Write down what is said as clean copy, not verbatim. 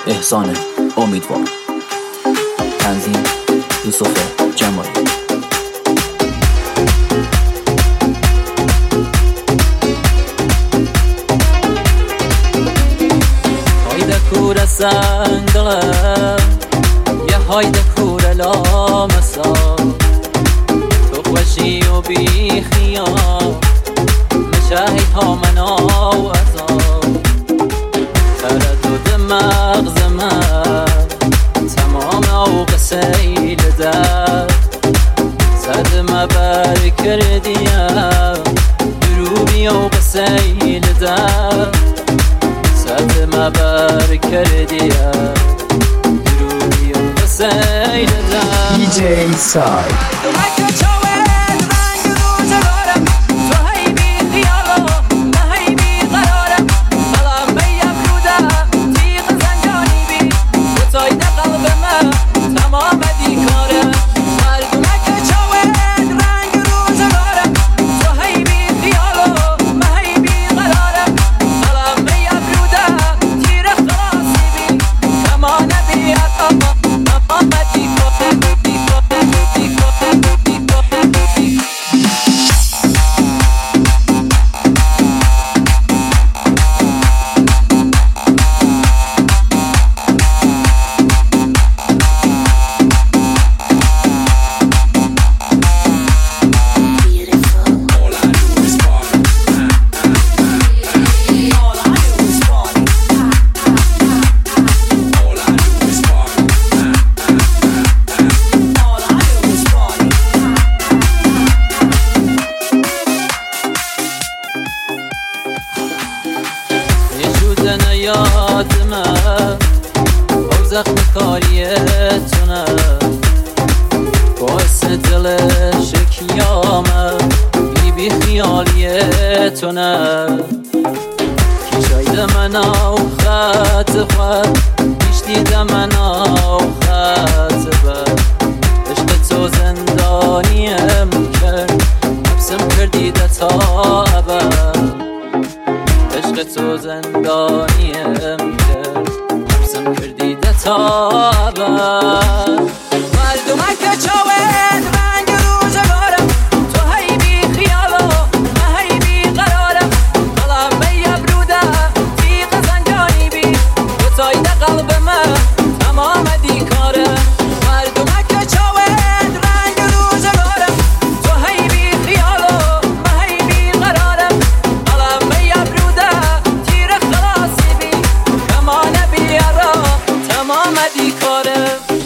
احسان امیدوار. تنظیم یوسف جمالی. هایده کور سنگله یه هایده کور لامسا تو خوشی و بی خیال مشهی ها منا و ازا تردد مغز من تمام اوق سیل در صدمه بر کردیم دروبی اوق سیل در صدمه بر کردیم دروبی اوق سیل در DJ Side. یادمه او زخم کاریتونه باعث دل شکیامه بی خیالیتونه کی شایده من او خط خود بیش دیده من او خط بد عشق تو زندانیم کرد حبسم کردیده تا ابد عشق تو زندانیم کرد حبسم کردیده تا ابد مردمک چاوید رنگ روزگارم تو هی بی خیالو من هی بی قرارم قلم ابروده تیغ زنجانی بی بتایده قلب من تمام دیکاره مردمک چاوید رنگ روزگارم تو هی بی خیالو من هی بی قرارم قلم ابروده تیر خلاصی بی کمان بیارا تمام دیکاره